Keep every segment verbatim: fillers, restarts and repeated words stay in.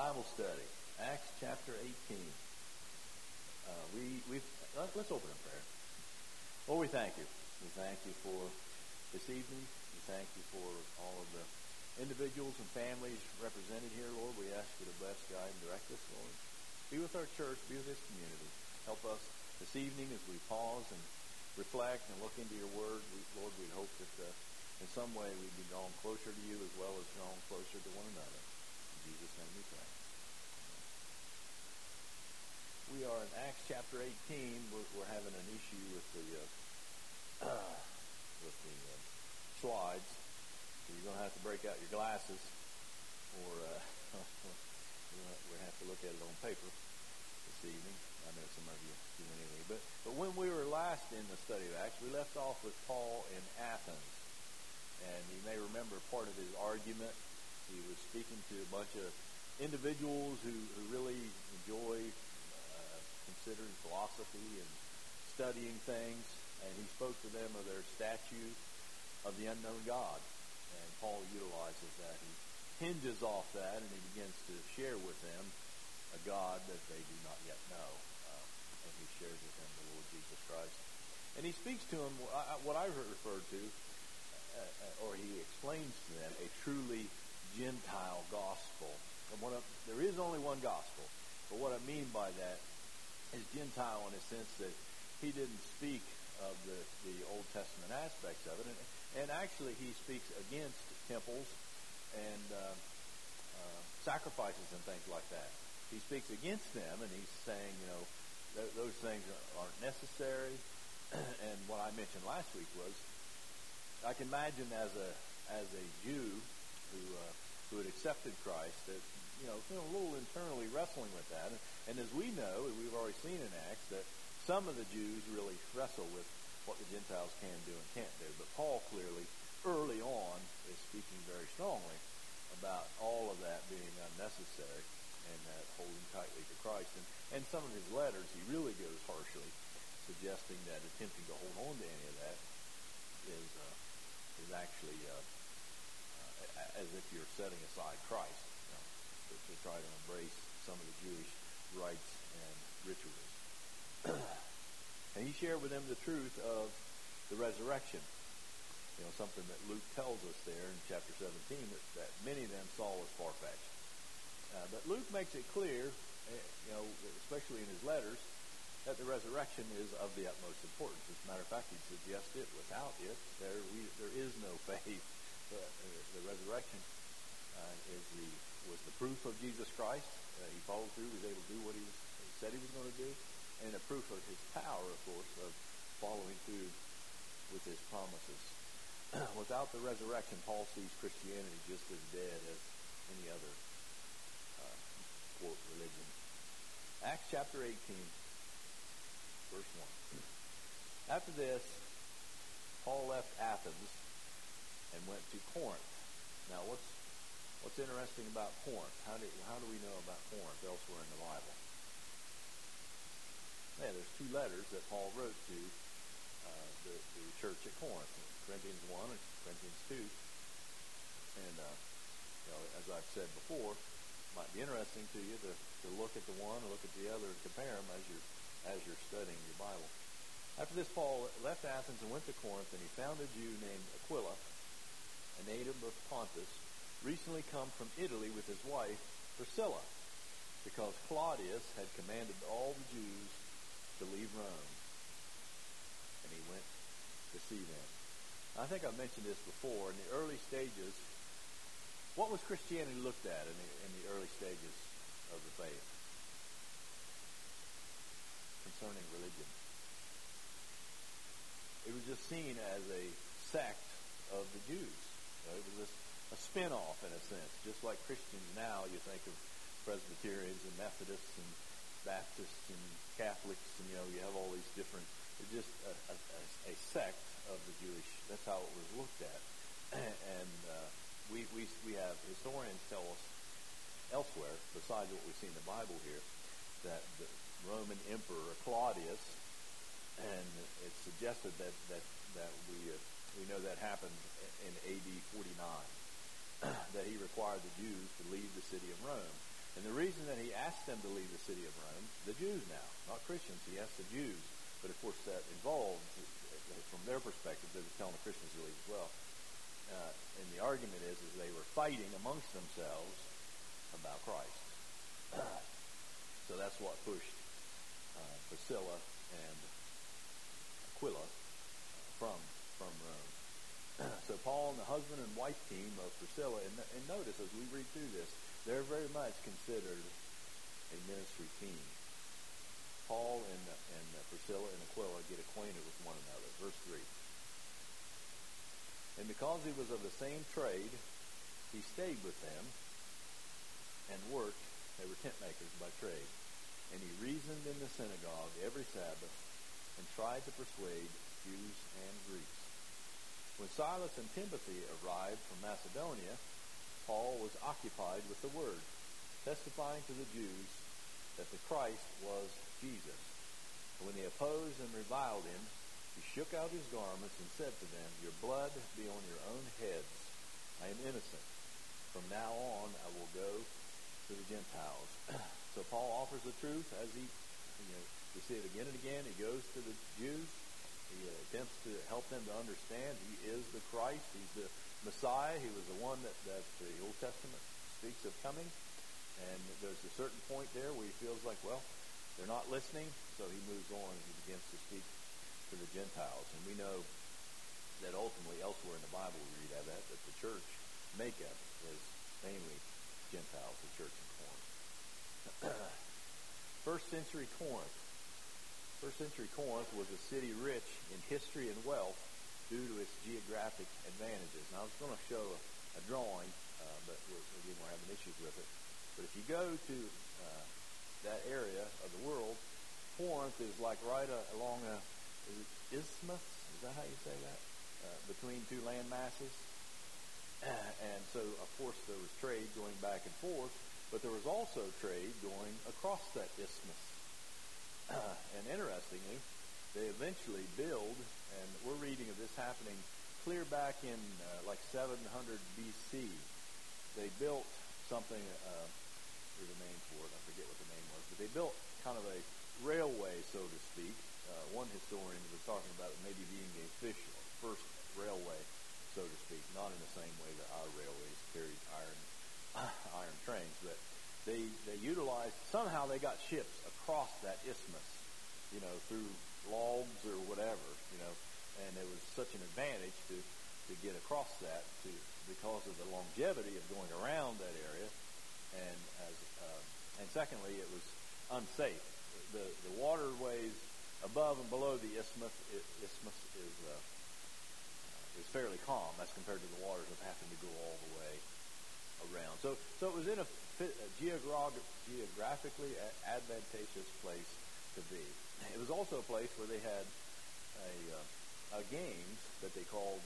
Bible study, Acts chapter eighteen. Uh, we we let, let's open in prayer. Lord, we thank you. We thank you for this evening. We thank you for all of the individuals and families represented here, Lord. We ask you to bless, guide, and direct us, Lord. Be with our church. Be with this community. Help us this evening as we pause and reflect and look into your word. We, Lord, we hope that uh, in some way we'd be drawn closer to you as well as drawn closer to one another. In Jesus' name we pray. We are in Acts chapter eighteen. We're, we're having an issue with the uh, with the uh, slides. So you're going to have to break out your glasses, or uh, we're going to have to look at it on paper this evening. I know some of you do anyway. But, but when we were last in the study of Acts, we left off with Paul in Athens. And you may remember part of his argument. He was speaking to a bunch of individuals who, who really enjoy uh, considering philosophy and studying things. And he spoke to them of their statue of the unknown God. And Paul utilizes that. He hinges off that and he begins to share with them a God that they do not yet know. Um, and he shares with them the Lord Jesus Christ. And he speaks to them what I refer to, uh, or he explains to them, a truly Gentile gospel. And what I, there is only one gospel. But what I mean by that is Gentile in a sense that he didn't speak of the, the Old Testament aspects of it. And, and actually he speaks against temples and uh, uh, sacrifices and things like that. He speaks against them, and he's saying, you know, th- those things aren't necessary. And what I mentioned last week was, I can imagine as a as a Jew who uh, who had accepted Christ, that you know, you know, a little internally wrestling with that. And, and as we know, and we've already seen in Acts, that some of the Jews really wrestle with what the Gentiles can do and can't do. But Paul clearly, early on, is speaking very strongly about all of that being unnecessary, and that holding tightly to Christ. And, and some of his letters, he really goes harshly, suggesting that attempting to hold on to any of that is uh, is actually uh, uh, as if you're setting aside Christ, you know, to, to try to embrace some of the Jewish rites and rituals. And he shared with them the truth of the resurrection. You know, something that Luke tells us there in chapter seventeen, that, that many of them saw as far-fetched. Uh, but Luke makes it clear, you know, especially in his letters, that the resurrection is of the utmost importance. As a matter of fact, he suggests it. Without it, there we, there is no faith. The, the resurrection uh, is the was the proof of Jesus Christ. Uh, he followed through, was able to do what he, was, he said he was going to do, and a proof of his power, of course, of following through with his promises. Without the resurrection, Paul sees Christianity just as dead as any other uh, quote religion. Acts chapter eighteen, verse one. After this, Paul left Athens and went to Corinth. Now, what's what's interesting about Corinth? How do how do we know about Corinth elsewhere in the Bible? Yeah, there's two letters that Paul wrote to uh, the, the church at Corinth. Corinthians one and Corinthians two. And, uh, you know, as I've said before, it might be interesting to you to, to look at the one and look at the other and compare them as you're, as you're studying your Bible. After this, Paul left Athens and went to Corinth, and he found a Jew named Aquila, a native of Pontus, recently come from Italy with his wife, Priscilla, because Claudius had commanded all the Jews to leave Rome. And he went to see them. I think I've mentioned this before. In the early stages, what was Christianity looked at in the, in the early stages of the faith concerning religion? It was just seen as a sect of the Jews. It was a, a spin-off, in a sense. Just like Christians now, you think of Presbyterians and Methodists and Baptists and Catholics, and you know, you have all these different, it's just a, a, a sect of the Jewish, that's how it was looked at. And uh, we, we we have historians tell us elsewhere, besides what we see in the Bible here, that the Roman Emperor Claudius, and it's suggested that that that we uh, we know that happened in A D forty-nine, that he required the Jews to leave the city of Rome. And the reason that he asked them to leave the city of Rome, the Jews now, not Christians, he asked the Jews, but of course that involved, from their perspective, they were telling the Christians to leave as well. Uh, and the argument is, is they were fighting amongst themselves about Christ. So that's what pushed uh, Priscilla and Aquila from from Rome. So Paul and the husband and wife team of Priscilla, and, and notice as we read through this, they're very much considered a ministry team. Paul and, and Priscilla and Aquila get acquainted with one another. Verse three. And because he was of the same trade, he stayed with them and worked. They were tent makers by trade. And he reasoned in the synagogue every Sabbath and tried to persuade Jews and Greeks. When Silas and Timothy arrived from Macedonia, Paul was occupied with the word, testifying to the Jews that the Christ was Jesus. And when they opposed and reviled him, he shook out his garments and said to them, "Your blood be on your own heads. I am innocent. From now on I will go to the Gentiles." So Paul offers the truth as he, you know, we see it again and again. He goes to the Jews. He uh, attempts to help them to understand he is the Christ. He's the Messiah. He was the one that, that the Old Testament speaks of coming. And there's a certain point there where he feels like, well, they're not listening. So he moves on and he begins to speak to the Gentiles. And we know that ultimately elsewhere in the Bible we read of that, that the church makeup is mainly Gentiles, the church in Corinth. First century Corinth. First century Corinth was a city rich in history and wealth due to its geographic advantages. Now I was going to show a, a drawing, uh, but we're, again we're having issues with it. But if you go to uh, that area of the world, Corinth is like right uh, along a is it isthmus. Is that how you say that? Uh, between two land masses. And so, of course, there was trade going back and forth, but there was also trade going across that isthmus. Uh, and interestingly, they eventually build, and we're reading of this happening clear back in uh, like seven hundred B C. They built something, uh, there's a name for it, I forget what the name was, but they built kind of a railway, so to speak. Uh, one historian was talking about it maybe being the official first railway, so to speak, not in the same way that our railways carried iron uh, iron trains, but they they utilized, somehow they got ships across that isthmus, you know, through logs or whatever, you know, and it was such an advantage to, to get across that to because of the longevity of going around that area, and as uh, and secondly, it was unsafe. The the waterways above and below the isthmus isthmus is uh, is fairly calm as compared to the waters of having to go all the way around. So so it was in a, a geograph- geographically advantageous place to be. It was also a place where they had a, uh, a games that they called,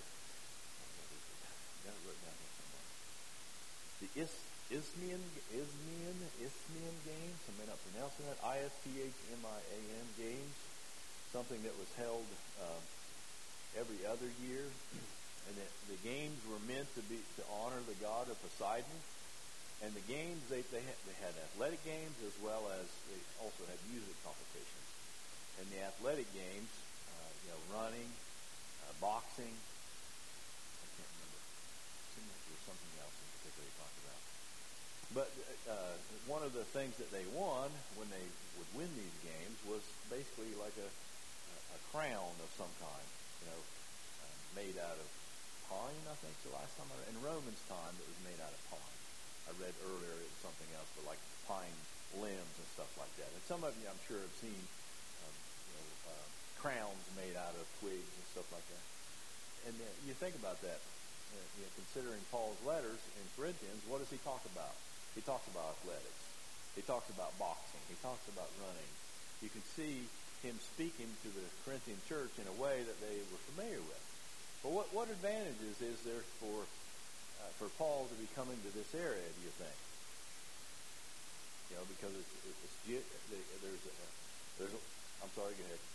got it written down here somewhere, the Is, Isthmian, Isthmian, Isthmian Games, I may not pronounce that, I S T H M I A N Games, something that was held uh, every other year. And the, the games were meant to be to honor the god of Poseidon. And the games, they they had, they had athletic games as well as they also had music competitions. And the athletic games, uh, you know, running, uh, boxing, I can't remember. It seemed like there was something else in particular they talked about. But uh, one of the things that they won when they would win these games was basically like a, a crown of some kind, you know, uh, made out of pine, I think, the last time I read. In Romans' time, it was made out of pine. I read earlier it was something else, but like pine limbs and stuff like that. And some of you, I'm sure, have seen um, you know, uh, crowns made out of twigs and stuff like that. And uh, you think about that, uh, you know, considering Paul's letters in Corinthians, what does he talk about? He talks about athletics. He talks about boxing. He talks about running. You can see him speaking to the Corinthian church in a way that they were familiar with. But what, what advantages is there for uh, for Paul to be coming to this area, do you think? You know, because it's, it's, it's there's a, there's a, I'm sorry, go ahead.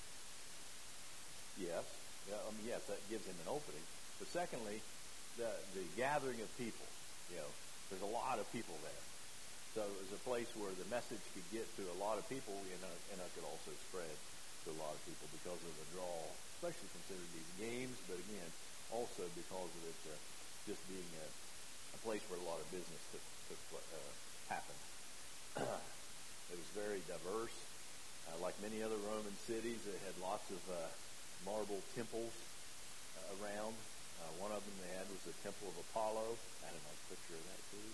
Yes, yeah, I mean, yes, that gives him an opening. But secondly, the the gathering of people. You know, there's a lot of people there. So it was a place where the message could get to a lot of people, and, uh, and it could also spread to a lot of people because of the draw, especially considered these games, but again, also because of it uh, just being a, a place where a lot of business took, took uh, happened. It was very diverse. Uh, like many other Roman cities, it had lots of uh, marble temples uh, around. Uh, one of them they had was the Temple of Apollo. I had a nice picture of that too.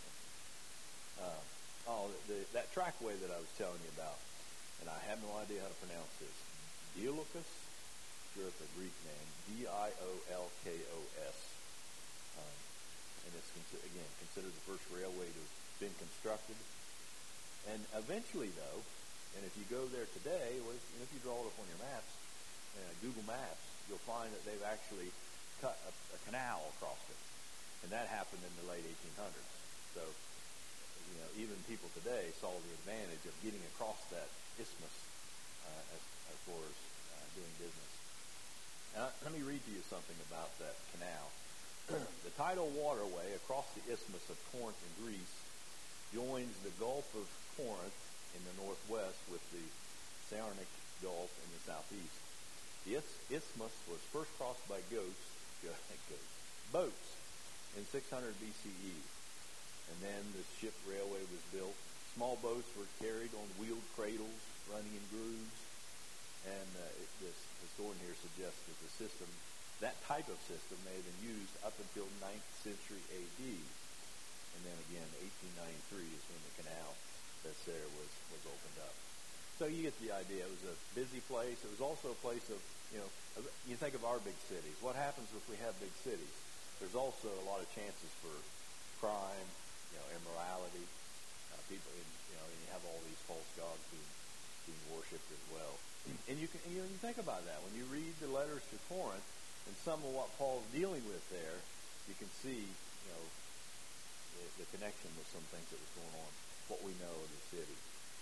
uh, oh, the, the, that trackway that I was telling you about, and I have no idea how to pronounce this. Diolkos, sure it's a Greek name. D I O L K O S. Um, and it's, consi- again, considered the first railway to have been constructed. And eventually, though, and if you go there today, or if, you know, if you draw it up on your maps, uh, Google Maps, you'll find that they've actually cut a, a canal across it. And that happened in the late eighteen hundreds. So, you know, even people today saw the advantage of getting across that isthmus uh, as, as far as uh, doing business. Now, let me read to you something about that canal. The tidal waterway across the isthmus of Corinth in Greece joins the Gulf of Corinth in the northwest with the Saronic Gulf in the southeast. The isthmus was first crossed by goats, goats, boats in six hundred B C E. And then the ship railway was built. Small boats were carried on wheeled cradles running in grooves. And uh, it, this historian here suggests that the system, that type of system may have been used up until ninth century A D. And then again, eighteen ninety-three is when the canal that's there was, was opened up. So you get the idea. It was a busy place. It was also a place of, you know, you think of our big cities. What happens if we have big cities? There's also a lot of chances for crime, you know, immorality. Uh, people, in, you know, and you have all these false gods being being worshipped as well. And you can, you know, you think about that when you read the letters to Corinth and some of what Paul's dealing with there, you can see, you know, the, the connection with some things that was going on, what we know of the city.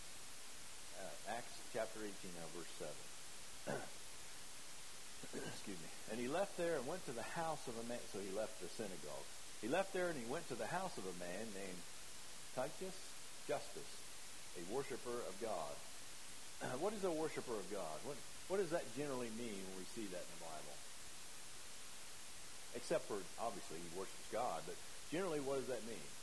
Uh, Acts chapter eighteen, now verse seven. Excuse me. And he left there and went to the house of a man. So he left the synagogue. He left there and he went to the house of a man named Titus Justus, a worshiper of God. Uh, what is a worshiper of God? What, what does that generally mean when we see that in the Bible? Except for, obviously, he worships God, but generally, what does that mean?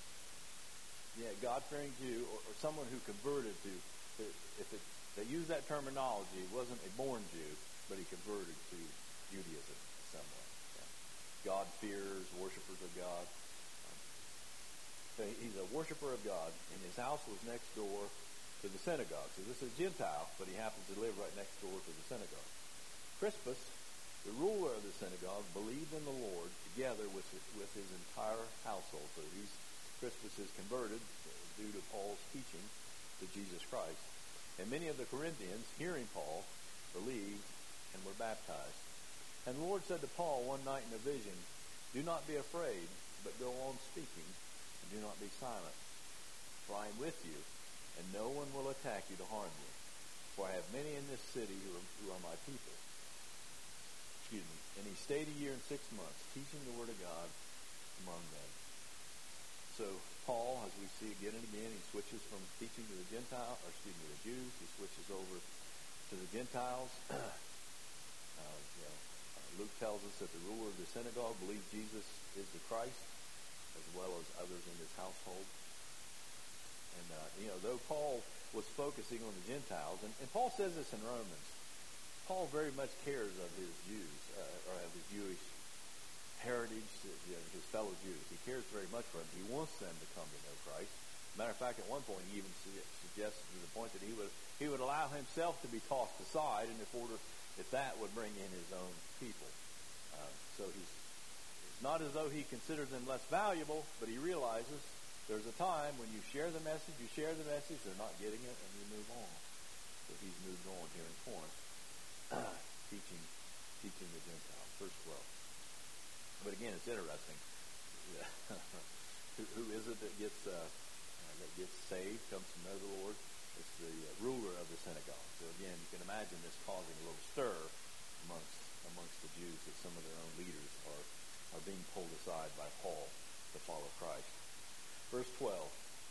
Yeah, God-fearing Jew, or, or someone who converted to, to if it, they use that terminology, wasn't a born Jew, but he converted to Judaism in some way. Yeah. God-fearers, worshipers of God. Um, so he's a worshiper of God, and his house was next door to the synagogue. So this is a Gentile, but he happens to live right next door to the synagogue. Crispus, the ruler of the synagogue, believed in the Lord together with his, with his entire household. So he's, Crispus is converted due to Paul's teaching to Jesus Christ. And many of the Corinthians, hearing Paul, believed and were baptized. And the Lord said to Paul one night in a vision, "Do not be afraid, but go on speaking, and do not be silent. For I am with you, and no one will attack you to harm you. For I have many in this city who are, who are my people." Excuse me. And he stayed a year and six months, teaching the word of God among them. So Paul, as we see again and again, he switches from teaching to the Gentile, or excuse me, the Jews. He switches over to the Gentiles. uh, you know, uh, Luke tells us that the ruler of the synagogue believed Jesus is the Christ, as well as others in his household. And, uh, you know, though Paul was focusing on the Gentiles, and, and Paul says this in Romans, Paul very much cares of his Jews, uh, or of his Jewish heritage, you know, his fellow Jews. He cares very much for them. He wants them to come to know Christ. Matter of fact, at one point, he even suggested to the point that he would he would allow himself to be tossed aside, and if order if that would bring in his own people. Uh, so he's it's not as though he considers them less valuable, but he realizes there's a time when you share the message, you share the message, they're not getting it, and you move on. So he's moved on here in Corinth, teaching teaching the Gentiles. Verse twelve. But again, it's interesting. who, who is it that gets uh, uh, that gets saved, comes to know the Lord? It's the uh, ruler of the synagogue. So again, you can imagine this causing a little stir amongst amongst the Jews, that some of their own leaders are are being pulled aside by Paul to follow Christ. Verse twelve.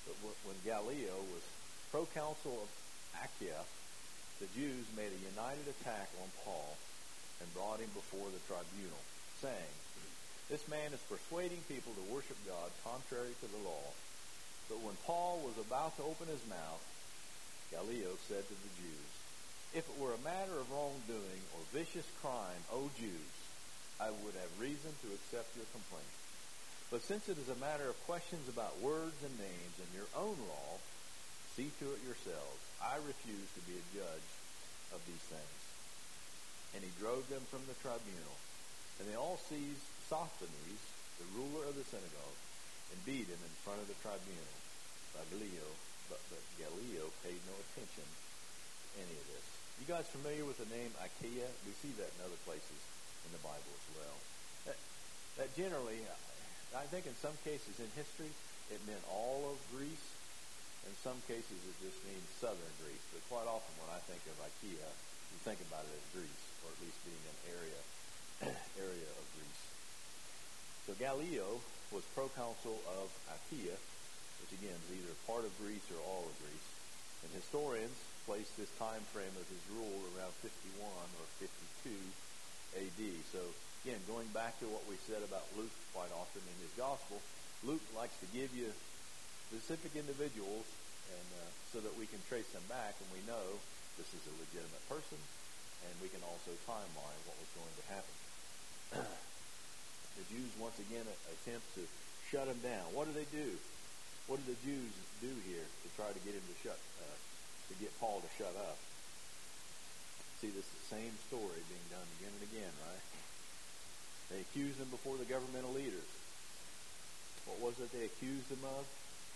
But when Gallio was proconsul of Achaia, the Jews made a united attack on Paul and brought him before the tribunal, saying, "This man is persuading people to worship God contrary to the law." But when Paul was about to open his mouth, Gallio said to the Jews, "If it were a matter of wrongdoing or vicious crime, O Jews, I would have reason to accept your complaint. But since it is a matter of questions about words and names and your own law, see to it yourselves. I refuse to be a judge of these things." And he drove them from the tribunal. And they all seized Sosthenes, the ruler of the synagogue, and beat him in front of the tribunal. But Gallio, but, but Gallio paid no attention to any of this. You guys familiar with the name Achaia? We see that in other places in the Bible as well. That, that generally, I think in some cases in history, it meant all of Greece. In some cases, it just means southern Greece. But quite often when I think of Achaia, you think about it as Greece, or at least being an area area of Greece. So Gallio was proconsul of Achaia, which again is either part of Greece or all of Greece. And historians place this time frame of his rule around fifty-one or fifty-two A D. So again, going back to what we said about Luke quite often in his gospel, Luke likes to give you specific individuals and uh, so that we can trace them back and we know this is a legitimate person, and we can also timeline what was going to happen. The Jews once again attempt to shut him down. What do they do? What do the Jews do here to try to get him to shut, uh, to get Paul to shut up? See, this is the same story being done again and again, right? They accused him before the governmental leaders. What was it they accused him of?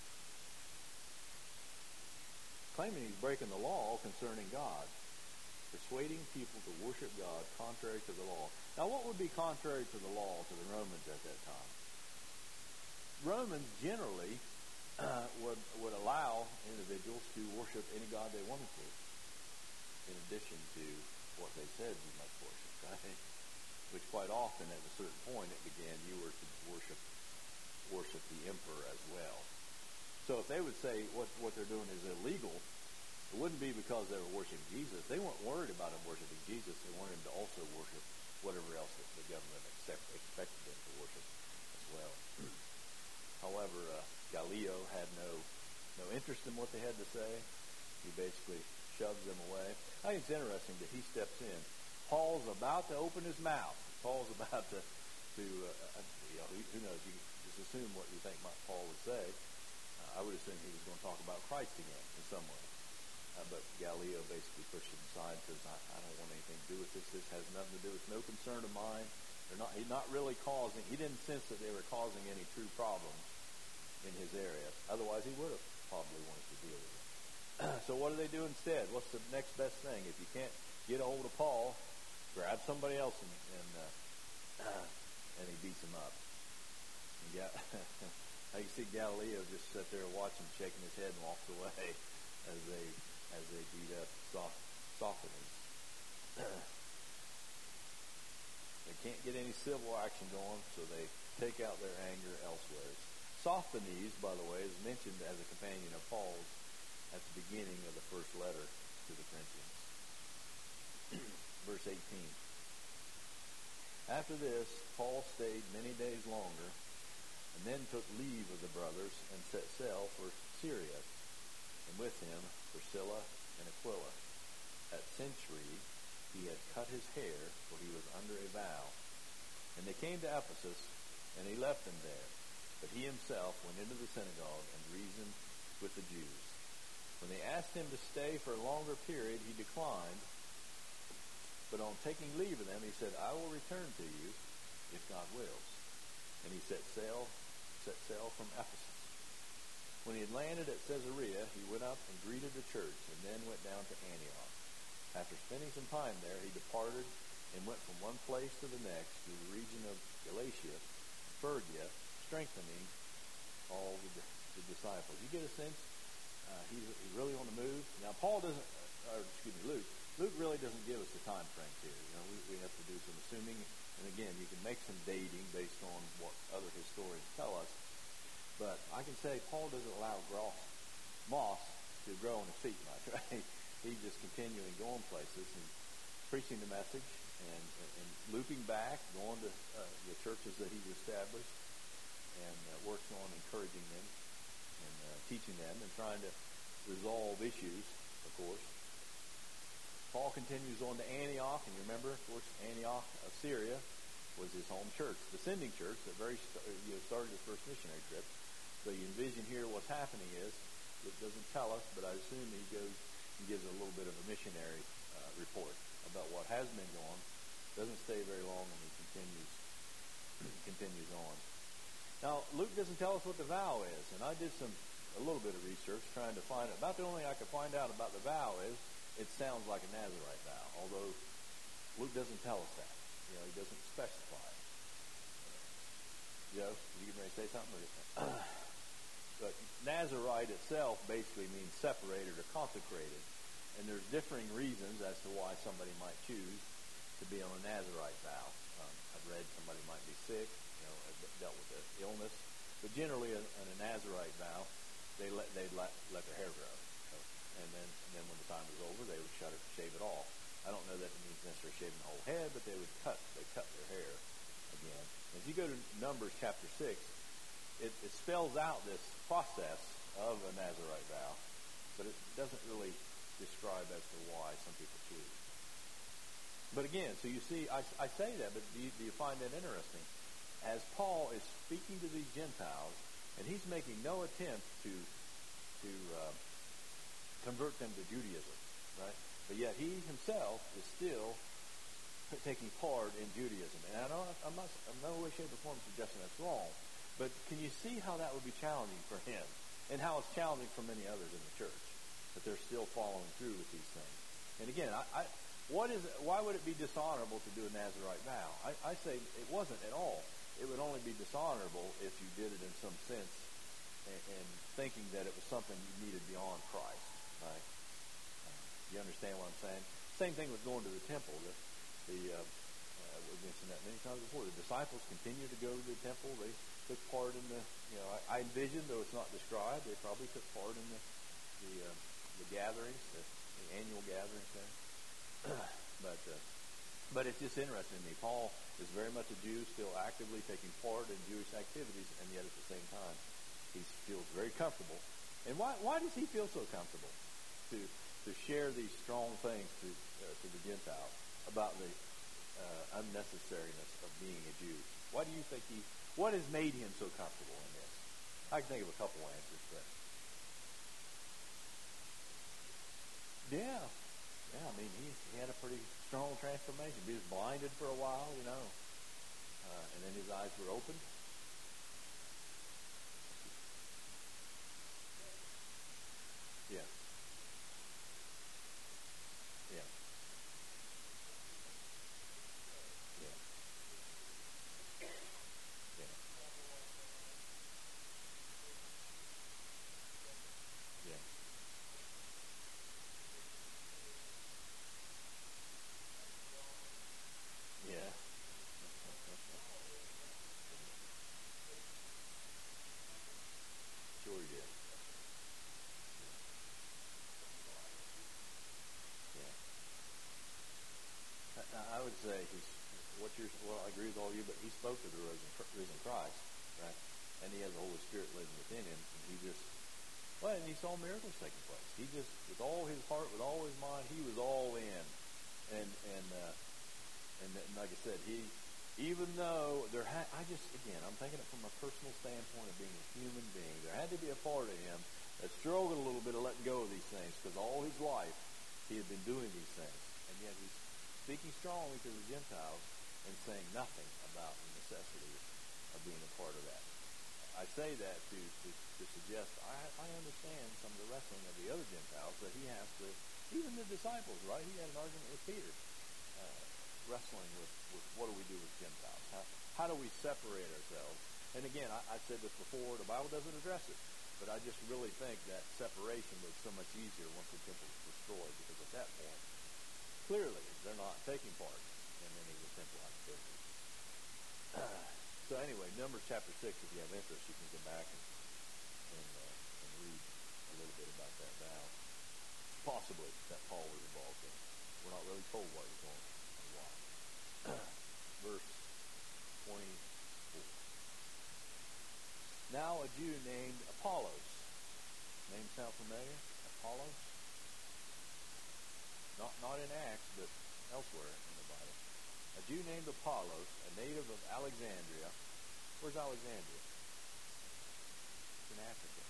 Claiming he's breaking the law concerning God. Persuading people to worship God contrary to the law. Now, what would be contrary to the law to the Romans at that time? Romans generally uh, would would allow individuals to worship any god they wanted to, in addition to what they said you must worship, right? Which quite often, at a certain point, it began you were to worship worship the emperor as well. So if they would say what what they're doing is illegal, it wouldn't be because they were worshiping Jesus. They weren't worried about him worshiping Jesus. They wanted him to also worship whatever else that the government accept, expected them to worship as well. However, uh, Gallio had no no interest in what they had to say. He basically shoves them away. I think it's interesting that he steps in. Paul's about to open his mouth. Paul's about to, to uh, you know, who, who knows? You just assume what you think Paul would say. Uh, I would assume he was going to talk about Christ again in some way. Uh, but Gallio basically pushed him aside and says, I, I don't want anything to do with this. This has nothing to do with no concern of mine. They're not, he's not really causing, he didn't sense that they were causing any true problems in his area. Otherwise, he would have probably wanted to deal with it. So what do they do instead? What's the next best thing? If you can't get a hold of Paul, grab somebody else and and, uh, and he beats him up. And yeah, I can see Gallio just sit there watching, shaking his head and walks away as they as they beat up Sosthenes. They can't get any civil action going, so they take out their anger elsewhere. Sosthenes, by the way, is mentioned as a companion of Paul's at the beginning of the first letter to the Corinthians. Verse eighteen. After this, Paul stayed many days longer, and then took leave of the brothers and set sail for Syria, and with him Priscilla and Aquila. At Cenchreae he had cut his hair, for he was under a vow. And they came to Ephesus, and he left them there. But he himself went into the synagogue and reasoned with the Jews. When they asked him to stay for a longer period, he declined. But on taking leave of them, he said, I will return to you, if God wills. And he set sail, set sail from Ephesus. When he had landed at Caesarea, he went up and greeted the church, and then went down to Antioch. After spending some time there, he departed and went from one place to the next through the region of Galatia, Phrygia, strengthening all the, the disciples. You get a sense uh, he's, he's really on the move. Now, Paul doesn't, or excuse me, Luke. Luke really doesn't give us the time frame here. You know, we, we have to do some assuming, and again, you can make some dating based on what other historians tell us. But I can say Paul doesn't allow gross moss to grow on his feet much, right? He's just continuing going places and preaching the message and, and, and looping back, going to uh, the churches that he's established and uh, working on encouraging them and uh, teaching them and trying to resolve issues, of course. Paul continues on to Antioch, and you remember, of course, Antioch of Syria was his home church, the sending church that very st- you know, started his first missionary trip. So you envision here what's happening is, it doesn't tell us, but I assume he goes and gives a little bit of a missionary uh, report about what has been going. Doesn't stay very long, and he continues continues on. Now, Luke doesn't tell us what the vow is, and I did some a little bit of research trying to find out. About the only thing I could find out about the vow is it sounds like a Nazarite vow, although Luke doesn't tell us that. You know, he doesn't specify it. Joe, you getting ready to say something? Or but Nazarite itself basically means separated or consecrated, and there's differing reasons as to why somebody might choose to be on a Nazarite vow. Um, I've read somebody might be sick, you know, have dealt with an illness, but generally in a, a Nazarite vow, they let they let let their hair grow. And then, and then when the time was over, they would shut it, shave it off. I don't know that it means necessarily shaving the whole head, but they would cut, they cut their hair again. If you go to Numbers chapter six, it, it spells out this process of a Nazarite vow, but it doesn't really describe as to why some people choose. But again, so you see, I, I say that, but do you, do you find that interesting? As Paul is speaking to these Gentiles, and he's making no attempt to to uh, convert them to Judaism, right? But yet he himself is still taking part in Judaism. And I know I'm not, I'm no way, shape, or form suggesting that's wrong, but can you see how that would be challenging for him, and how it's challenging for many others in the church, that they're still following through with these things? And again, I, I what is why would it be dishonorable to do a Nazarite vow? I, I say it wasn't at all. It would only be dishonorable if you did it in some sense and, and thinking that it was something you needed beyond Christ. Right? Uh, you understand what I'm saying? Same thing with going to the temple. The, the uh, uh, we've mentioned that many times before. The disciples continued to go to the temple. They took part in the, you know, I, I envision, though it's not described, they probably took part in the the, uh, the gatherings, the, the annual gatherings there. but uh, but it's just interesting to me. Paul is very much a Jew, still actively taking part in Jewish activities, and yet at the same time, he feels very comfortable. And why why does he feel so comfortable to to share these strong things to uh, to the Gentiles about the uh, unnecessariness of being a Jew? Why do you think he? What has made him so comfortable in this? I can think of a couple answers, but yeah, yeah. I mean, he he had a pretty strong transformation. He was blinded for a while, you know, uh, and then his eyes were opened. Yeah. Yeah. Yeah. Yeah. Yeah. Yeah. Sure he did. Yeah. I, I would say he's what you're. Well, I agree with all you, but he spoke to the risen, risen Christ, right? And he has the Holy Spirit living within him, and he just. Well, and he saw miracles taking place. He just, with all his heart, with all his mind, he was all in, and and uh, and, and like I said, he, even though there had, I just again, I'm thinking it from a personal standpoint of being a human being. There had to be a part of him that struggled a little bit of letting go of these things, because all his life he had been doing these things, and yet he's speaking strongly to the Gentiles and saying nothing about the necessity of being a part of that. I say that to, to, to suggest I, I understand some of the wrestling of the other Gentiles that he has to, even the disciples, right? He had an argument with Peter, uh, wrestling with, with what do we do with Gentiles? How, how do we separate ourselves? And again, I, I said this before, the Bible doesn't address it, but I just really think that separation was so much easier once the temple was destroyed, because at that point, clearly they're not taking part in any of the temple activities. So anyway, Numbers chapter six, if you have interest, you can go back and, and, uh, and read a little bit about possibly that Paul was involved in. We're not really told what he was going and why. Verse twenty-four. Now a Jew named Apollos. Name sound familiar? Apollos? Not not in Acts, but elsewhere in the Bible. A Jew named Apollos, a native of Alexandria. Where's Alexandria? It's in Africa.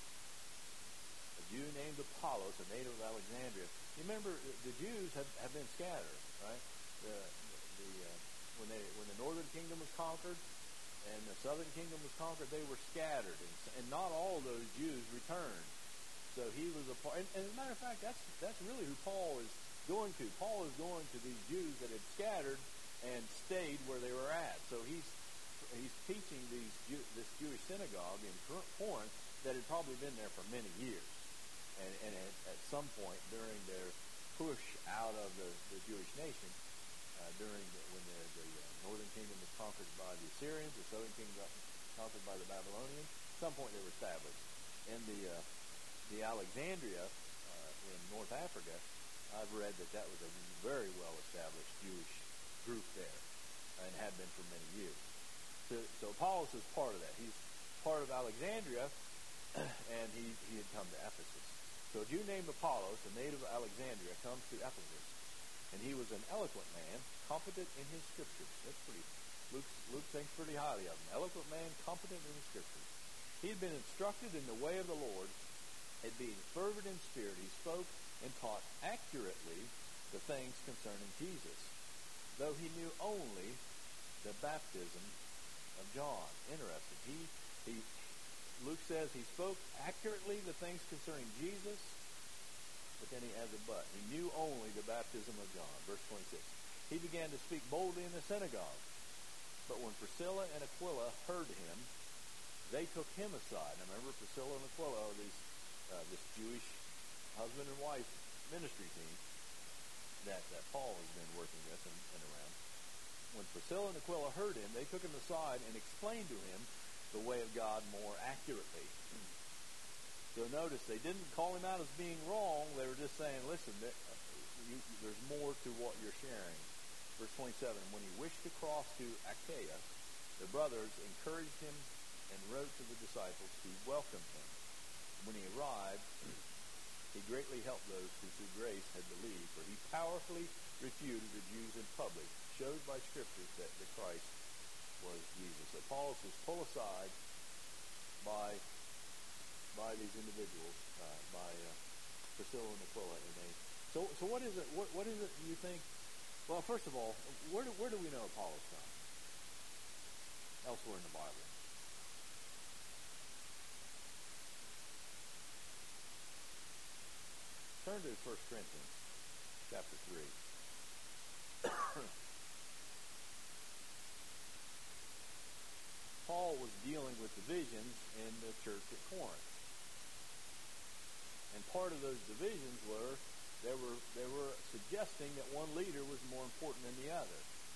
A Jew named Apollos, a native of Alexandria. You remember, the Jews have, have been scattered, right? The, the uh, when they when the northern kingdom was conquered and the southern kingdom was conquered, they were scattered, and, and not all of those Jews returned. So he was a part. And, and as a matter of fact, that's that's really who Paul is going to. Paul is going to these Jews that had scattered and stayed where they were at. So he's he's teaching these Jew, this Jewish synagogue in Corinth that had probably been there for many years. And, and at, at some point during their push out of the, the Jewish nation, uh, during the, when the, the uh, northern kingdom was conquered by the Assyrians, the southern kingdom got conquered by the Babylonians, at some point they were established. In the uh, the Alexandria uh, in North Africa, I've read that that was a very well-established Jewish group there, and had been for many years. So, so Apollos is part of that. He's part of Alexandria, and he, he had come to Ephesus. So a Jew named Apollos, a native of Alexandria, comes to Ephesus. And he was an eloquent man, competent in his scriptures. That's pretty, Luke, Luke thinks pretty highly of him. Eloquent man, competent in his scriptures. He had been instructed in the way of the Lord, and being fervent in spirit, he spoke and taught accurately the things concerning Jesus, though he knew only the baptism of John. Interesting. He, he, Luke says he spoke accurately the things concerning Jesus, but then he adds a but. He knew only the baptism of John. Verse twenty-six. He began to speak boldly in the synagogue. But when Priscilla and Aquila heard him, they took him aside. Now remember, Priscilla and Aquila are these, uh, this Jewish husband and wife ministry team that, that Paul has been working with and, and around. When Priscilla and Aquila heard him, they took him aside and explained to him the way of God more accurately. So notice, they didn't call him out as being wrong. They were just saying, listen, that, uh, you, there's more to what you're sharing. Verse twenty-seven, when he wished to cross to Achaia, the brothers encouraged him and wrote to the disciples to welcome him. When he arrived, he greatly helped those who through grace had believed, for he powerfully refuted the Jews in public, showed by scriptures that the Christ was Jesus. So Paul was pulled aside by by these individuals, uh, by uh, Priscilla and Aquila, and they. So, so what is it? What, what is it you think? Well, first of all, where do where do we know Apollos from? Elsewhere in the Bible. Turn to First Corinthians, chapter three. Paul was dealing with divisions in the church at Corinth. And part of those divisions were they were they were suggesting that one leader was more important than the other.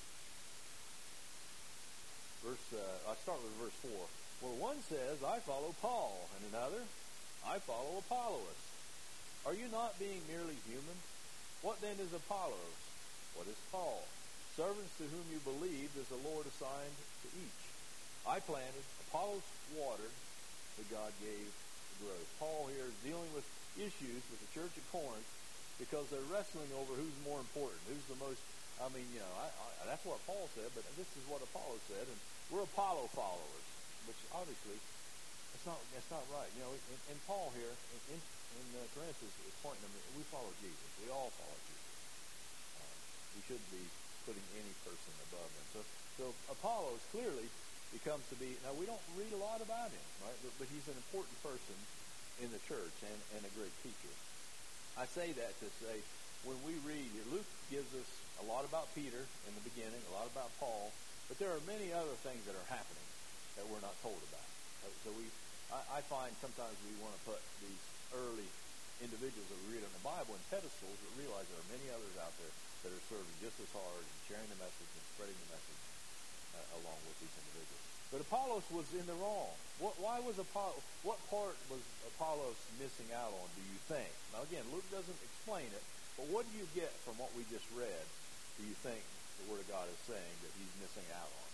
Verse uh, I start with verse four. Well, one says, "I follow Paul," and another, "I follow Apollos." Are you not being merely human? What then is Apollos? What is Paul? Servants to whom you believed as the Lord assigned to each. I planted, Apollos watered, but God gave the growth. Paul here is dealing with issues with the church at Corinth because they're wrestling over who's more important, who's the most, I mean, you know, I, I, that's what Paul said, but this is what Apollos said, and we're Apollo followers, which obviously, that's not that's not right. You know, and, and Paul here, in, in, in uh, Corinth is, is pointing them, we follow Jesus. We all follow Jesus. Uh, we shouldn't be putting any person above him. So, so Apollos clearly becomes to be, now we don't read a lot about him, right? But, but he's an important person in the church and, and a great teacher. I say that to say, when we read, Luke gives us a lot about Peter in the beginning, a lot about Paul, but there are many other things that are happening that we're not told about. So we, I, I find sometimes we want to put these early individuals that we read in the Bible in pedestals, but realize there are many others out there that are serving just as hard and sharing the message and spreading the message uh, along with these individuals. So But Apollos was in the wrong. What, why was Apollos, what part was Apollos missing out on, do you think? Now again, Luke doesn't explain it, but what do you get from what we just read, do you think the Word of God is saying that he's missing out on?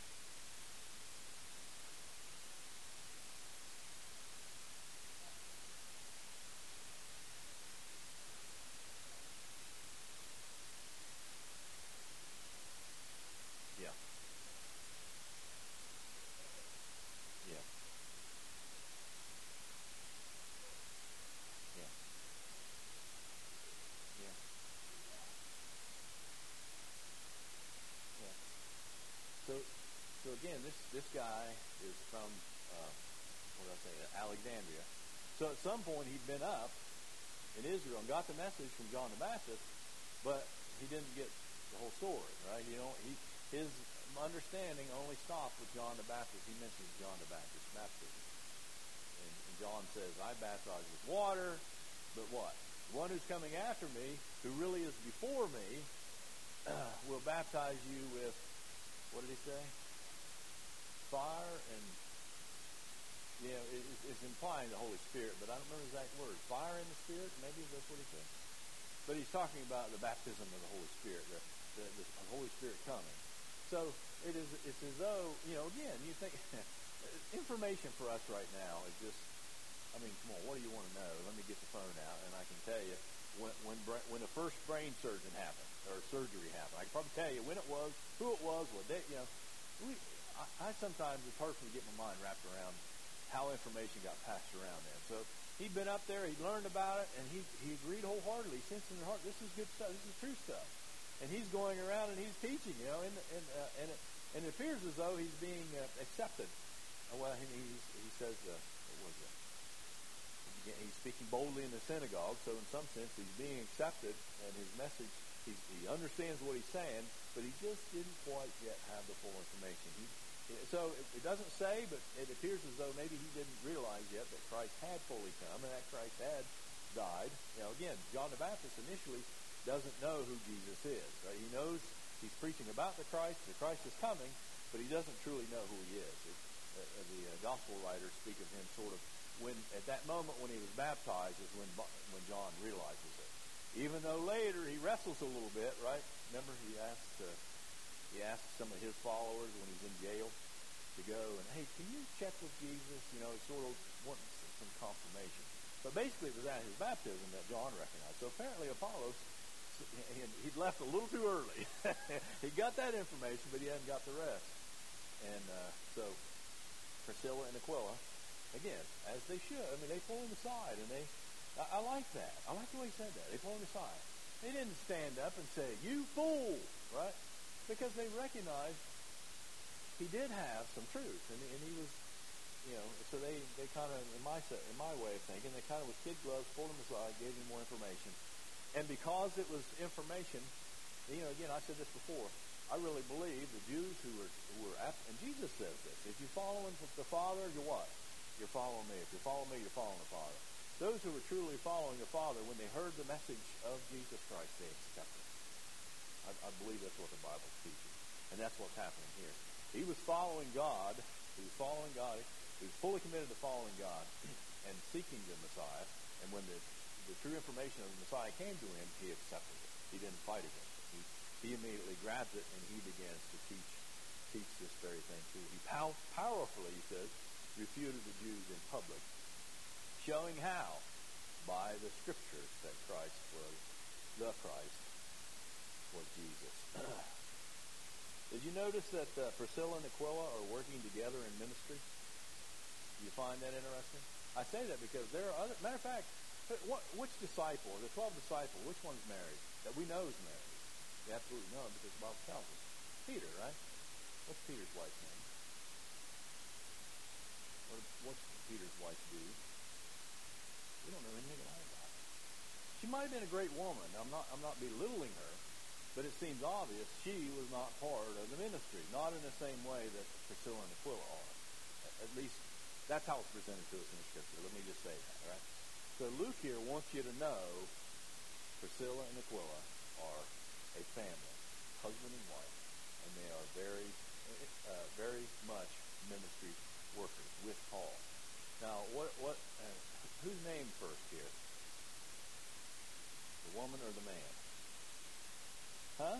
Yeah. Yeah. Yeah. Yeah. Yeah. So, so again, this this guy is from uh, what did I say, Alexandria. So at some point he'd been up in Israel and got the message from John the Baptist, but he didn't get the whole story, right? You know, he his understanding only stopped with John the Baptist. He mentions John the Baptist baptism, and, and John says, "I baptize with water, but what? The one who's coming after me, who really is before me, uh, will baptize you with." What did he say? Fire and, you know, it, it's implying the Holy Spirit, but I don't remember the exact words. Fire and the Spirit, maybe that's what he said. But he's talking about the baptism of the Holy Spirit, the, the, the Holy Spirit coming. So it is. It's as though, you know, again, you think information for us right now is just. I mean, come on, what do you want to know? Let me get the phone out, and I can tell you when when when the first brain surgeon happened or surgery happened. I can probably tell you when it was, who it was, what day. You know, we. I, I sometimes it's hard for me to get my mind wrapped around how information got passed around there. So he'd been up there, he'd learned about it, and he he agreed wholeheartedly, sensed in his heart, this is good stuff, this is true stuff. And he's going around and he's teaching, you know, and and uh, and, it, and it appears as though he's being uh, accepted. Well, he he's, he says, uh, what was it? He's speaking boldly in the synagogue, so in some sense he's being accepted, and his message, he's, he understands what he's saying, but he just didn't quite yet have the full information. He, so it, it doesn't say, but it appears as though maybe he didn't realize yet that Christ had fully come, and that Christ had died. You know, again, John the Baptist initially doesn't know who Jesus is. Right? He knows he's preaching about the Christ, the Christ is coming, but he doesn't truly know who he is. It, uh, the uh, gospel writers speak of him sort of when at that moment when he was baptized is when when John realizes it. Even though later he wrestles a little bit, right? Remember he asked uh, he asked some of his followers when he's in jail to go and, hey, can you check with Jesus? You know, sort of wanting some confirmation. But basically it was at his baptism that John recognized. So apparently Apollos, he'd left a little too early. He got that information, but he hadn't got the rest. And uh, so Priscilla and Aquila, again, as they should. I mean, they pull him aside, and they, I, I like that. I like the way he said that. They pull him aside. They didn't stand up and say, you fool, right? Because they recognized he did have some truth, and, and he was, you know, so they, they kind of, in my in my way of thinking, they kind of with kid gloves pulled him aside, gave him more information. And because it was information, you know, again, I said this before, I really believe the Jews who were, who were after, and Jesus says this, if you follow the Father, you're what? You're following me. If you're following me, you're following the Father. Those who were truly following the Father, when they heard the message of Jesus Christ, they accepted it. I, I believe that's what the Bible teaches. And that's what's happening here. He was following God. He was following God. He was fully committed to following God and seeking the Messiah. And when the, the true information of the Messiah came to him, he accepted it. He didn't fight against it. He, he immediately grabs it, and he begins to teach teach this very thing too. He pow- powerfully, he says, refuted the Jews in public, showing how, by the Scriptures, that Christ was, the Christ was Jesus. Did you notice that uh, Priscilla and Aquila are working together in ministry? Do you find that interesting? I say that because there are other, matter of fact, what, which disciple, the twelve disciples, which one's married? That we know is married. We absolutely know because the Bible tells us. Peter, right? What's Peter's wife's name? What, what's Peter's wife do? We don't know anything at all about her. She might have been a great woman. I'm not, I'm not belittling her, but it seems obvious she was not part of the ministry, not in the same way that Priscilla and Aquila are. At least that's how it's presented to us in the Scripture. Let me just say that, right? So Luke here wants you to know Priscilla and Aquila are a family, husband and wife, and they are very, uh, very much ministry workers with Paul. Now, what what uh, who's named first here? The woman or the man? Huh?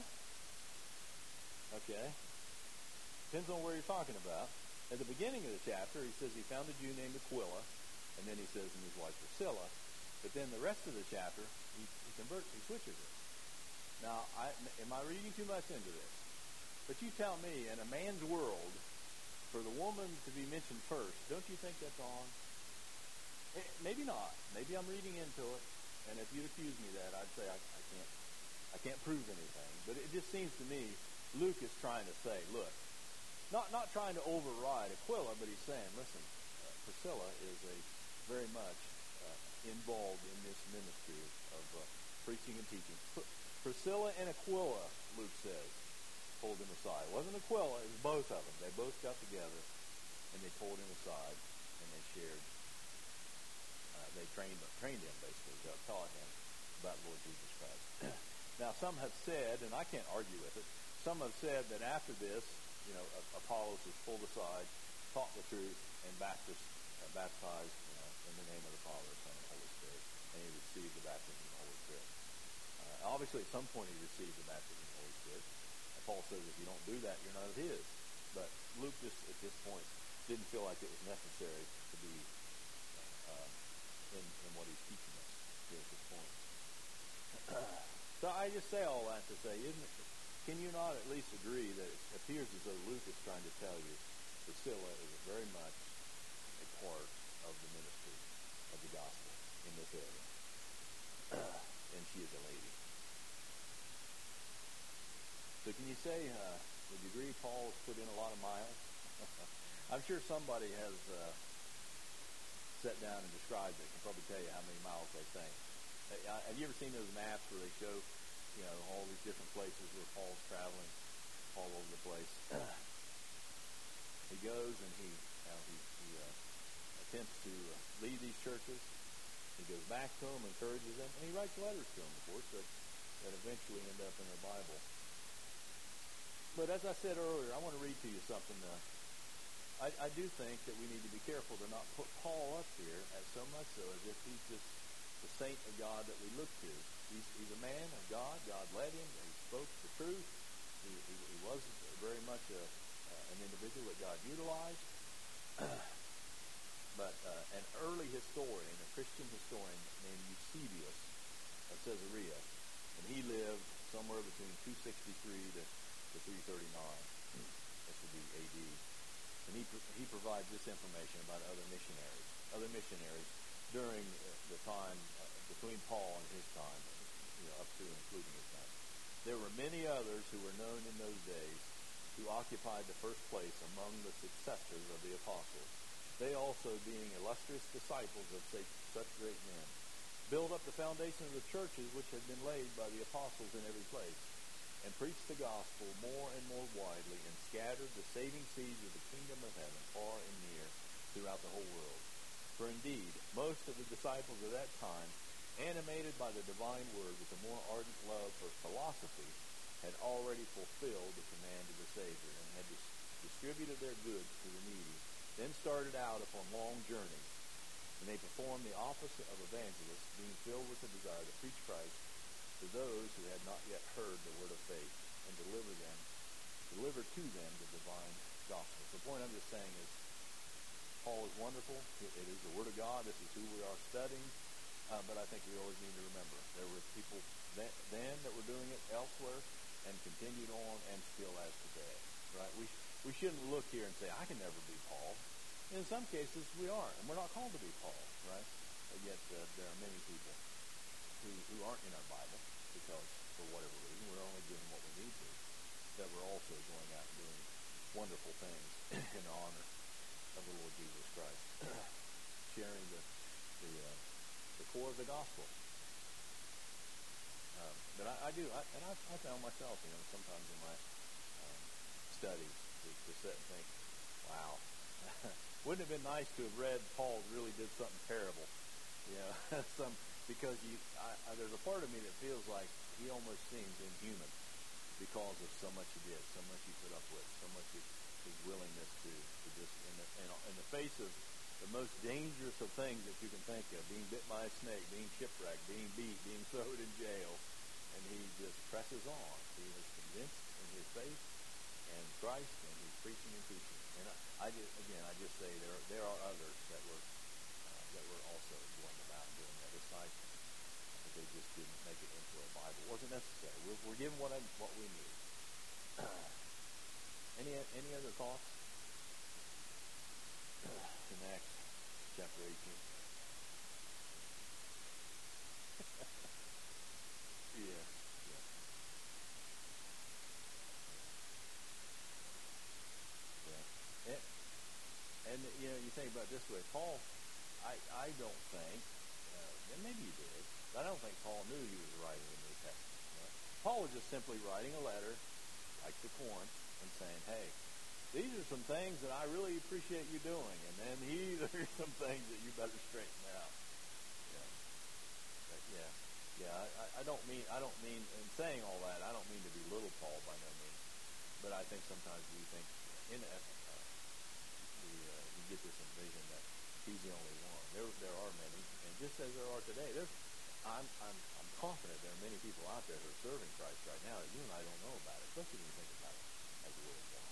Okay. Depends on where you're talking about. At the beginning of the chapter, he says he found a Jew named Aquila, and then he says and his wife Priscilla. But then the rest of the chapter, he, he converts, he switches it. Now, I, am I reading too much into this? But you tell me, in a man's world, for the woman to be mentioned first, don't you think that's wrong? Eh, maybe not. Maybe I'm reading into it, and if you'd accuse me of that, I'd say I, I can't, I can't prove anything. But it just seems to me Luke is trying to say, look, not not trying to override Aquila, but he's saying, listen, uh, Priscilla is a very much uh, involved in this ministry of, of uh, preaching and teaching. Pr- Priscilla and Aquila, Luke says, pulled him aside. It wasn't Aquila, it was both of them. They both got together, and they pulled him aside, and they shared, uh, they trained, trained him, basically, they taught him about the Lord Jesus Christ. Now, some have said, and I can't argue with it, some have said that after this, you know, Apollos was pulled aside, taught the truth, and Baptist, uh, baptized you know, in the name of the Father, Son, and Holy Spirit, and he received the baptism of the Holy Spirit. Uh, obviously, at some point he received the baptism of the Holy Spirit. And Paul says if you don't do that, you're not of his. But Luke just, at this point, didn't feel like it was necessary to be uh, in, in what he's teaching us here at this point. So I just say all that to say, isn't it? Can you not at least agree that it appears as though Luke is trying to tell you Priscilla is very much a part of the ministry of the gospel in this area? And she is a lady. So can you say, uh, would you agree Paul has put in a lot of miles? I'm sure somebody has uh, sat down and described it. Can probably tell you how many miles they think. Uh, have you ever seen those maps where they show you know, all these different places where Paul's traveling all over the place? He goes and he, you know, he, he uh, attempts to uh, lead these churches. He goes back to them, encourages them, and he writes letters to them, of course, that, that eventually end up in the Bible. But as I said earlier, I want to read to you something. Uh, I, I do think that we need to be careful to not put Paul up here as so much so as if he's just the saint of God that we look to. He's, he's a man of God. God led him. He spoke the truth. He, he, he was very much a, uh, an individual that God utilized. But uh, an early historian, a Christian historian named Eusebius of Caesarea, and he lived somewhere between two sixty-three to, to three thirty-nine. This would be A D. And he he provides this information about other missionaries, other missionaries during uh, the time uh, between Paul and his time, you know, up to and including his time. There were many others who were known in those days who occupied the first place among the successors of the apostles. They also, being illustrious disciples of such great men, build up the foundation of the churches which had been laid by the apostles in every place, and preached the gospel more and more widely, and scattered the saving seeds of the kingdom of heaven far and near throughout the whole world. For indeed, most of the disciples of that time, animated by the divine word with a more ardent love for philosophy, had already fulfilled the command of the Savior, and had dis- distributed their goods to the needy, then started out upon long journeys. And they performed the office of evangelists, being filled with the desire to preach Christ to those who had not yet heard the word of faith, and deliver them, deliver to them the divine gospel. So the point I'm just saying is, Paul is wonderful. It, it is the Word of God. This is who we are studying. Uh, but I think we always need to remember there were people then, then that were doing it elsewhere and continued on and still as today. Right? We we shouldn't look here and say, I can never be Paul. In some cases, we are, and we're not called to be Paul. Right? But yet uh, there are many people who, who aren't in our Bible because, for whatever reason, we're only doing what we need to, that we're also going out and doing wonderful things in honor of the Lord Jesus Christ, sharing the the, uh, the core of the gospel. Um, but I, I do, I, and I, I found myself, you know, sometimes in my um, studies to, to sit and think, wow, wouldn't it have been nice to have read Paul really did something terrible, you know, some because you, I, I, there's a part of me that feels like he almost seems inhuman because of so much he did, so much he put up with, so much he his willingness to, to just, in the, in, in the face of the most dangerous of things that you can think of, being bit by a snake, being shipwrecked, being beat, being thrown in jail, and he just presses on. He is convinced in his faith and Christ, and he's preaching and teaching. And I, I just, again, I just say there there are others that were uh, that were also going about doing that. Disciples, but they just didn't make it into a Bible. It wasn't necessary. We're, we're given what I, what we need. any any other thoughts? In Acts chapter eighteen. yeah, yeah. Yeah. And, and you know, you think about it this way, Paul, I I don't think, uh, and maybe you did, but I don't think Paul knew he was writing the New Testament. Right? Paul was just simply writing a letter, like to Corinth, and saying, hey, these are some things that I really appreciate you doing, and then these are some things that you better straighten out. Yeah, but yeah, yeah. I, I don't mean I don't mean in saying all that. I don't mean to belittle Paul by no means, but I think sometimes we think in uh, we uh, we get this envision that he's the only one. There there are many, and just as there are today, there's I'm I'm I'm confident there are many people out there who are serving Christ right now that you and I don't know about it, especially when you think about it as worldwide.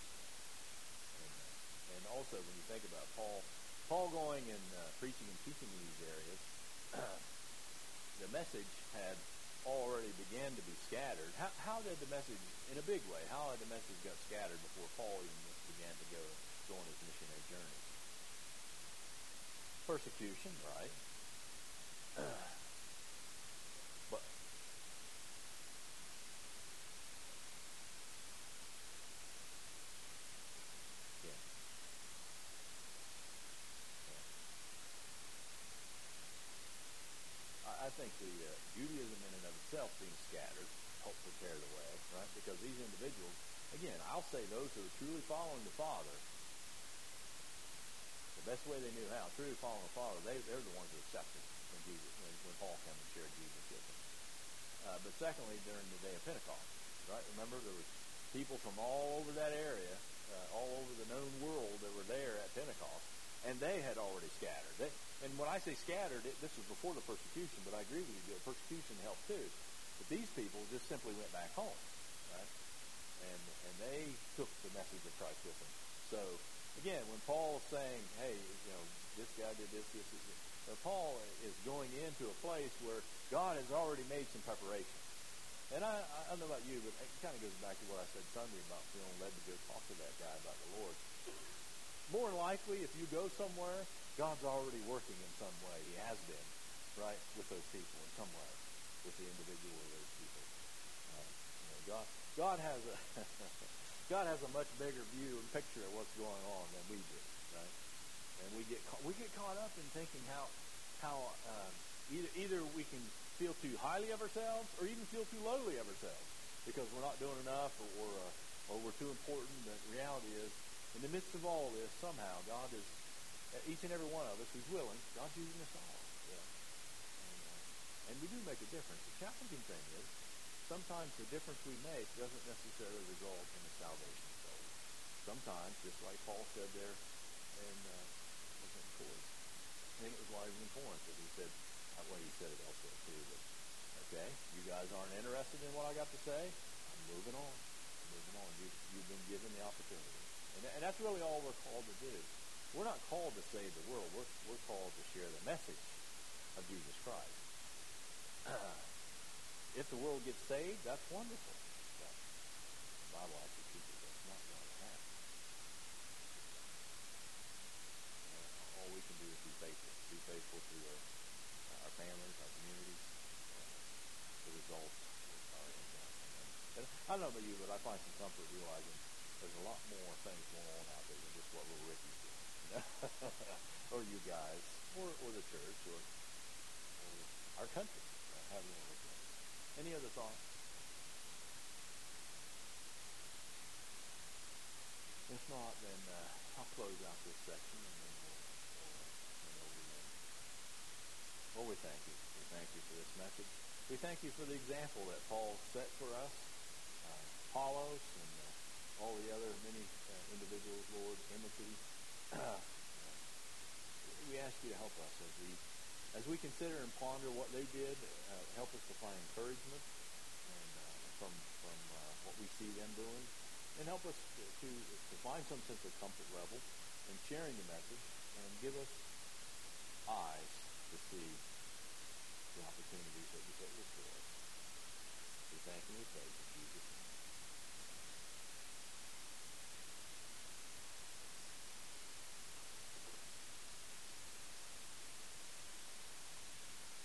And also, when you think about Paul, Paul going and uh, preaching and teaching in these areas, the message had already began to be scattered. How, how did the message, in a big way, how had the message got scattered before Paul even began to go, go on his missionary journey? Persecution, right? but yeah. I think the uh, Judaism in and of itself being scattered helped prepare the way, right? Because these individuals, again, I'll say those who are truly following the Father, the best way they knew how, truly following the Father, they, they're the ones who accepted when Jesus, when, when Paul came and shared Jesus with them. Uh, but secondly, during the day of Pentecost, right? Remember, there was people from all over that area, uh, all over the known world that were there at Pentecost, and they had already scattered. They, and when I say scattered, it, this was before the persecution, but I agree with you, the persecution helped too. But these people just simply went back home, right? And and they took the message of Christ with them. So, again, when Paul is saying, hey, you know, this guy did this, this, this, this, so Paul is going into a place where God has already made some preparation. And I, I don't know about you, but it kind of goes back to what I said Sunday about feeling led to go talk to that guy about the Lord. More than likely, if you go somewhere, God's already working in some way. He has been, right, with those people in some way, with the individual of those people. Uh, you know, God, God has a God has a much bigger view and picture of what's going on than we do, right? And we get ca- we get caught up in thinking how how uh, either either we can feel too highly of ourselves or even feel too lowly of ourselves because we're not doing enough or or, uh, or we're too important. The reality is, in the midst of all this, somehow God is, each and every one of us who's willing, God's using us all. Yeah. And, uh, and we do make a difference. The challenging thing is, sometimes the difference we make doesn't necessarily result in the salvation of souls. Sometimes, just like Paul said there in, uh, was it in Corinth? I think it was while he was in Corinth that he said, uh, well, he said it elsewhere too, but, okay, you guys aren't interested in what I got to say? I'm moving on. I'm moving on. You, you've been given the opportunity. And, and that's really all we're called to do. We're not called to save the world. We're, we're called to share the message of Jesus Christ. Uh, if the world gets saved, that's wonderful. But the Bible actually teaches us not going to happen. Uh, all we can do is be faithful. Be faithful to our, uh, our families, our communities. Uh, the results are in God. And I don't know about you, but I find some comfort realizing there's a lot more things going on out there than just what little Ricky's doing. You know? Or you guys, or, or the church, or, or our country. Uh, however you want to look at it. Any other thoughts? If not, then uh, I'll close out this section, and then we'll, we'll, uh, turn over to them. Lord, we thank you. We thank you for this message. We thank you for the example that Paul set for us, uh, Apollos, and uh, all the other many uh, individuals, Lord, Timothy. We ask you to help us as we as we consider and ponder what they did. Uh, help us to find encouragement and uh, from from uh, what we see them doing, and help us to, to to find some sense of comfort level in sharing the message, and give us eyes to see the opportunities that you put before us. We thank you and we praise you, Jesus.